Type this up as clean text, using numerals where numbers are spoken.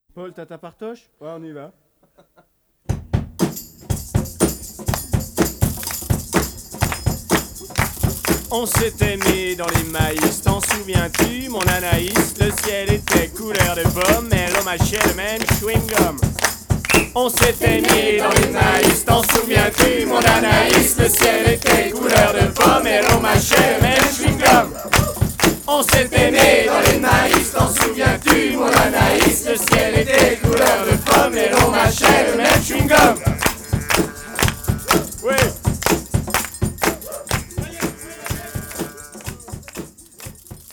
Paul, t'as ta partoche? Ouais, on y va. On s'était mis dans les maïs, t'en souviens-tu, mon Anaïs? Le ciel était couleur de pomme, mais l'homme mâchait le même chewing-gum. On s'était mis dans les maïs, t'en souviens-tu, mon Anaïs? Le ciel était couleur de pomme, et l'homme mâchait le même chewing-gum. On s'était mis dans les maïs, t'en souviens-tu, mon Anaïs? Le ciel était couleur de pomme, et l'on mâchait le même chewing-gum.